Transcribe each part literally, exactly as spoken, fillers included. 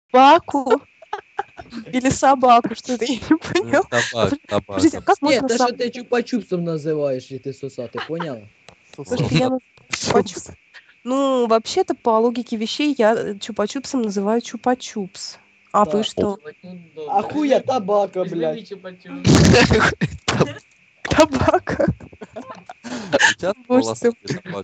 Собаку или собаку, что-то я не Ну, поняла. табак, табак. Подождите, а как Ні, можно те, що собаку? ти чупа-чупсом називаєш, і ти сосати, поняла? Слушайте, я ну, чупа-чупс. Ну, вообще-то, по логике вещей, я э, чупа-чупсом называю чупа-чупс. А вы Да. что? А хуя табака, блядь. Табака. У тебя Боже волосы ты. табак.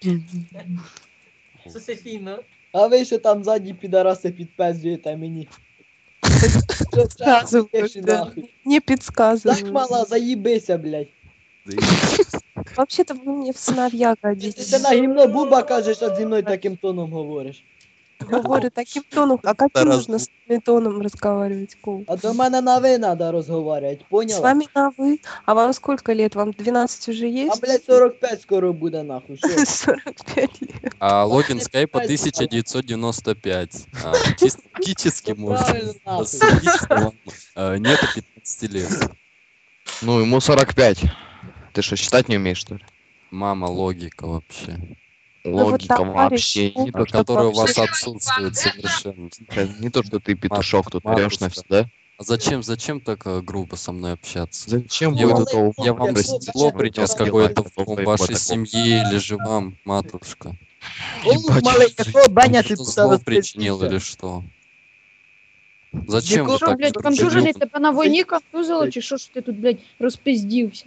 Сосефіна. А ви що там ззаді підараси підпездуєте мені? Подсказывают, да. нахуй. Не Так, подсказывают. мала, заїбися, блядь. Вообще-то вы мне в сыновья Ти годитесь. на гімно Буба кажеш, а зі мною таким тоном говориш. Говорю таким тоном. А каким Тарас нужно с этим тоном разговаривать, Кол? А до мене на ви треба розговорювати, С поняла? вами на вы. А вам сколько лет? Вам двенадцать уже А, есть? блядь, сорок п'ять скоро буде, нахуй, що? сорок пять лет. А логин не скайпа пытайся, тысяча девятьсот девяносто пять. А, чисто фактически Ну, можно правильно, нахуй. судить, что вам э, нету пятнадцати лет. Ну, ему сорок пять. Ты что, считать не умеешь, что ли? Мама, логика вообще. вот Логика товарищ вообще Кул, не то, как что, Которая у вас вообще- отсутствует совершенно. не то, что ты петушок тут матушка. орешь навсегда. А зачем, зачем так э, грубо со мной общаться? Зачем Я вы вот- тут того Я вам Простите, зло я принес просто какое-то не в знаю, вашей такого. семье или же вам, матушка? Олух малий, якого Беня ти Что тут зло причинил или что? Зачем Дикого- вы Що, так блядь, друг контужили другу? тебе на війні контузило, чи що ж ти тут, блядь, розпиздівся?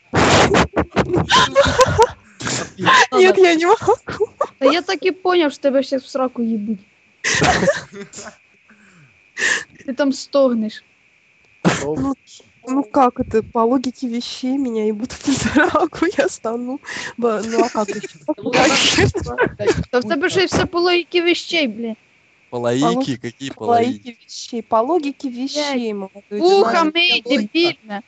Нет, я не могу. Та я так і поняв, що тебе всіх в сраку їбуть. Ти там стогнеш. Ну, ну как это? По логике вещей меня и будут в сраку, я стану. Ба- Ну а как еще? Та в тебе ще й все по логіки вещей, блядь. Половики? Какие По половики? логике вещей. По логике вещей, молодой Вуха человек. мий, дебільне.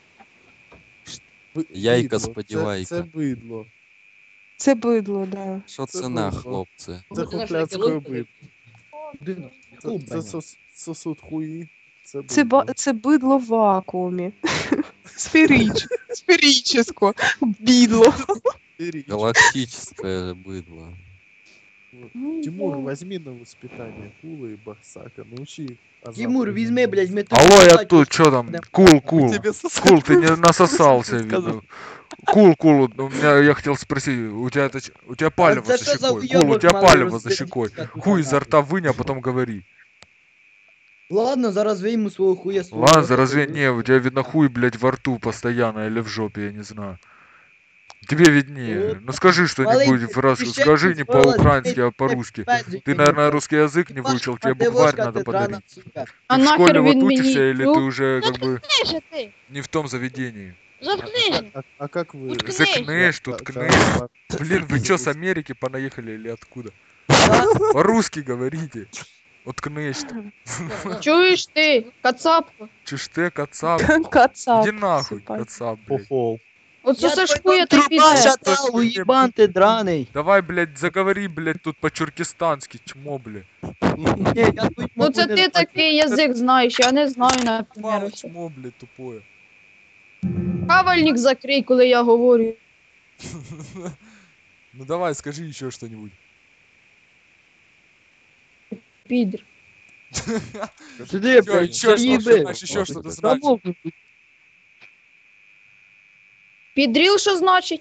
Яйка Бидло. сподівайка. Це, це бидло. Це бидло, да. Что Це цена, було. хлопцы? Це хупляцькою бидло. Це, Куб, це Беня. сос, сосуд хуї. Це Це, бидло. ба- це бидло в вакуумі. Сферич... Сферическое. Бидло. Беріть. Галактическое быдло. Тимур, возьми на воспитание Кула и Барсака, научи их азам. Тимур, візьми, блядь, ми тут... Алло, я сосать тут, будемо. чё там? Кул, кул. Кул, ты не насосался, видно. Кул, кул, у меня, я хотел спросить, у тебя, это, ч- у тебя палево А це за що за щекой? Кул, у уёбок тебя малий палево за розпиздився щекой. тут, Хуй изо нахуй? рта вынь, а потом говори. Ладно, зараз вийму свого хуя свого. Ладно, за разве не, у тебя видно хуй, блядь, во рту постоянно или в жопе, я не знаю. Тебе виднее. Вот. Ну скажи что-нибудь, раз, скажи не по-украински, а по-русски. Ты, наверное, русский язык не выучил, тебе букварь надо подарить. А Ты в школе нахер вот він учишься, мені? или Ну, ты уже как бы заткнися ти, не в том заведении? заткнися. А, а как вы... Уткнись. Закнешь, тут Да, кнешь. да, Блин, вы чё, с Америки понаехали или откуда? По-русски говорите. Уткнешь. Чуєш ти, кацапка? Чушь ты, кацап. Кацап. Иди нахуй, Всё, понятно. кацап, блядь. Похол. От сосеш Я хуя ти Труба піде. шатал, уебан ты драный. Давай, блядь, заговори, блядь, тут по-чуркистански, чмо, блядь. Не, я тут Ну мову це не ти знаю. такий язик знаєш, я не знаю, наприклад. Мало чмо, блядь, тупое. Кавальник закрий, коли я говорю. Ну давай, скажи еще что-нибудь. Підр. Сюди, Чё, блядь, чё, что, заебы. знаешь, еще что-то значит? Замолкни. Підріл що значить?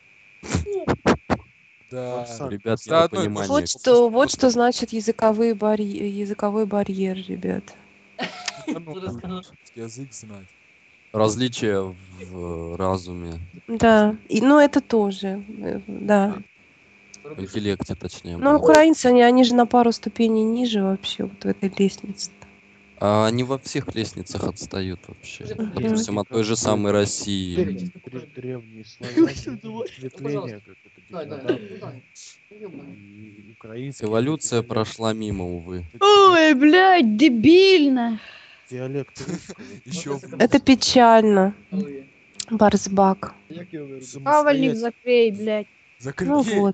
Да. Барсак. Ребят, Да, нет ну, понимания. Вот что, вот что значит языковые барь- языковой барьер, ребят. Да ну, русский язык знать. Различия в э, разуме, Да, и, ну это тоже, э, да. в интеллекте точнее. Но было. украинцы, они, они же на пару ступеней ниже вообще вот в этой лестнице. А они во всех лесницах отстают вообще. Мгм. Допустим, от той же самой России. Дре- Древние славяне, ветвления, как это, Давай, давай, деграданты, давай. и украинский Эволюция диалект- прошла мимо, увы. Ой, блядь, дебільне. Диалект русского. Еще Это печально, Барсбак. Як його виробити? Кавальник Самостоятельно. закрий, блядь. закрепи. Ну вот.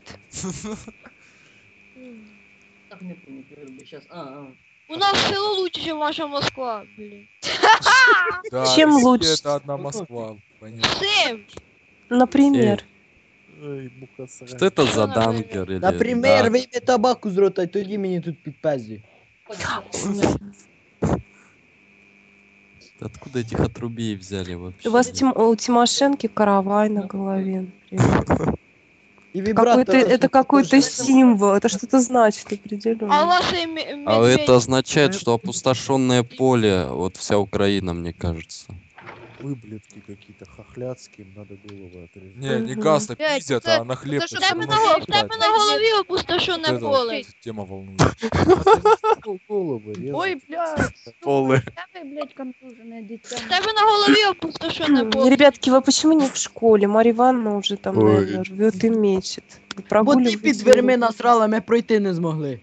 Так не помню, перерыв. Сейчас. А, а. У нас село лучше, чем ваша Москва, блин. Да, Чем Россия лучше? это одна Москва. Понятно. Всем. Например. Ой, муха Что это за дангер? Или... Например, да, вийми табаку з рота, і тоді мені тут підпезді. Откуда этих отрубей взяли вообще? У вас Тим- у Тимошенки каравай на голове, например. И Какой-то, вибратор. это какой-то символ, это что-то значит А определенно. ваши ме- А медведи- это означает, что опустошенное поле, вот вся Украина, мне кажется. Выблетки какие-то хохлядские, им надо головы отрезать. Не, не Мгм. газ Блядь, пиздят, это- а на хлеб это что, всё Тебе равно на, го- в покупают. тебе на голові опустошене Вот это поле. вот тема волнует. Ну, головы резать. Ой, блядь. Полы. Тебе, блядь, контужене дитя. В тебе на голові опустошене поле. Ребятки, вы почему не в школе? Марья Ивановна уже там, Ой. наверное, рвет и мечет. Вы Бо ти прогуливаете під дверми урок. насрала, ми пройти не змогли.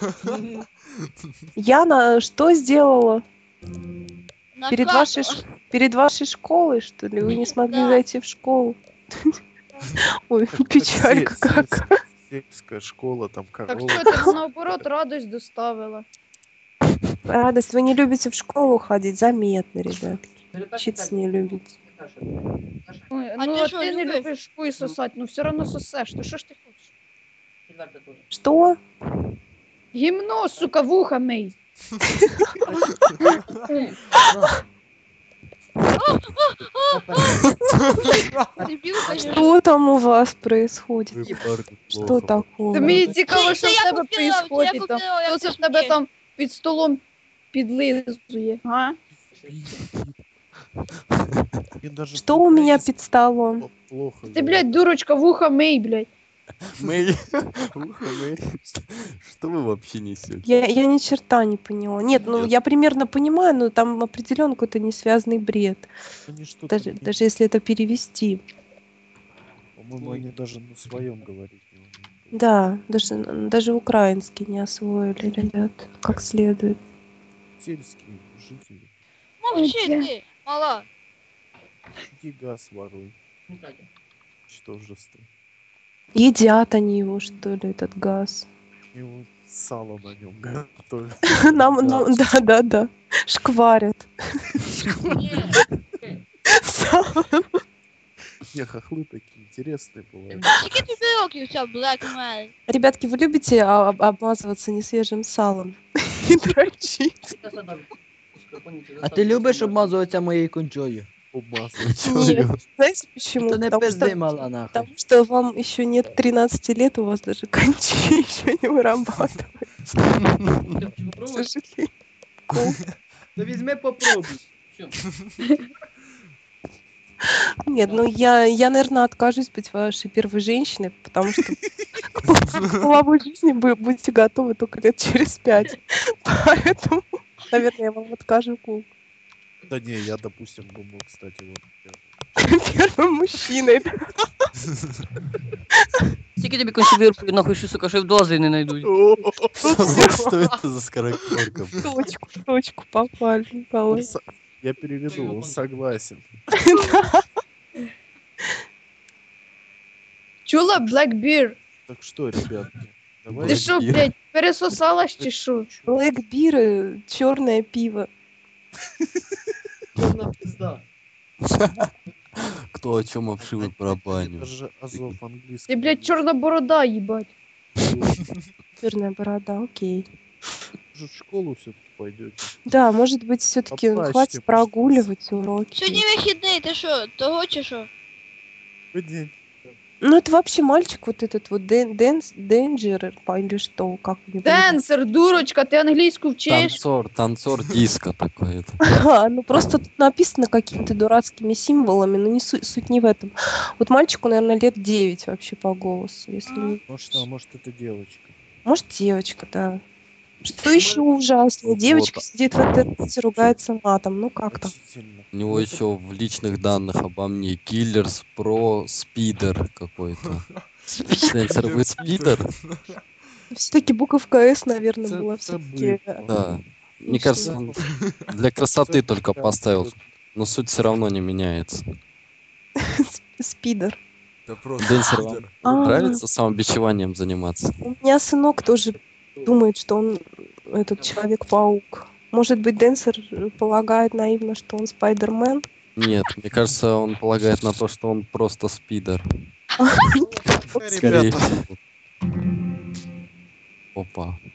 Я на что сделала? На Перед карту. вашей, ш- перед вашей школой, что ли? Вы не смогли Да. зайти в школу? Ой, печалька Се- се- какая. Сельская школа, там Так корова. що ти нам, наоборот радость доставила. Радость, вы не любите в школу ходить? Заметно, ребятки. Учиться не любите. Ой, А ну ти а що, ти не любиш? любиш хуй сосать, ну все одно сосеш. То що ж ти хочеш? Четверте теж. Что? Гімно, сука, вуха мий. Дебіл, конечно. Что там у вас происходит? Выборки Что плохо. Та такое? мені цікаво, Це- що це в я тебе купила, це я происходить там. купила, Хто як це ти в тебе смієш? там під столом підлизує, а? Мне даже Что у меня по-украински под столом? плохо. Ти, блядь, дурочка, вуха мий, блядь. Мы... Ухо, мы... Что- Что вы вообще несете? Я, я ни черта не поняла. Нет, ну Нет. я примерно понимаю, но там определенно какой-то несвязный бред. Они что-то, Даже, блин, даже если это перевести. по-моему, они даже на своем говорить не умеют. Да, даже, даже украинский не освоили, ребят, как следует. Сельские жители. Мовчи Ой, ти, мала. Иди газ воруй. Не Катя. Что же ты? Едят они его, что ли, этот газ. И вот сало на нем готовят. Нам, нам, да, да, да, шкварят. Ні. Не, хохлы такие интересные бывают. Скільки тобі років ця Black Man? Ребятки, вы любите а, об- обмазываться несвежим салом и дрочить? Це садок. Скропоніться, А ти заставте любиш себе. обмазуватися моєю кончою? Обмазывать. Нет. Знаете почему? То не Потому пизди, что, мала, нахуй. потому что вам еще нет тринадцати лет, у вас даже кончи еще не вырабатывают, Ти к попробуй? сожалению. То візьми попробуй. Що? Нет, ну я, я, наверное, откажусь быть вашей первой женщиной, потому что к пол- к половой жизни вы будете готовы только лет через пять. Поэтому, наверное, я вам откажу кул. Да не, я, допустим, думаю, кстати, вот. я- Первым мужчиной. Скільки тобі консервірую, нахуй, що, сука, ще в дози не знайдуть. Что это за скороговорка? В точку, в точку попали, Николай. Он со- Я переведу, он согласен. Чула, Blackbeard? Так что, ребятки, Ти давай. що, Blackbeard. блядь, пересосалась чи що? Блэк бир, черное пиво. Чорна пизда. Кто о чем обшивы Это барабаню? же Азов английский. Ти, блядь, чорна борода, їбать. Черная борода, окей. Может, в школу все-таки пойдете? Да, может быть, все-таки Поплачьте, хватит пожалуйста. прогуливать уроки. Сьогодні вихідний, ти що, того чи що? День. Ну, это вообще мальчик вот этот вот Дэн, Дэнс, Денджер, или что, как не понимаю. Денсер, дурочка, ти англійську вчиш? Танцор, танцор диско такой-то. Ага, ну просто тут написано какими-то дурацкими символами, но не суть, суть не в этом. Вот мальчику, наверное, лет девять вообще по голосу, если не... Может, а может, это девочка. Может, девочка, да. Что еще ужаснее? Девочка Вот. сидит в интернете, ругается матом. Ну как там? Отвратительно. У него еще в личных данных обо мне Киллерс Про Спидер какой-то. Денсер, вы спидер? Все-таки буковка С, наверное, Це- была це все-таки... быдло. Да. Мне что кажется, он для красоты только поставил, но суть все равно не меняется. Спидер. Это просто Денсер, вам пидор. А. нравится самобичеванием заниматься? У меня сынок тоже думает, что он этот Человек-паук. Может быть, Денсер полагает наивно, что он Спайдермен? Нет, мне кажется, он полагает на то, что он просто спидер. Скорее Ребята, всего. Опа.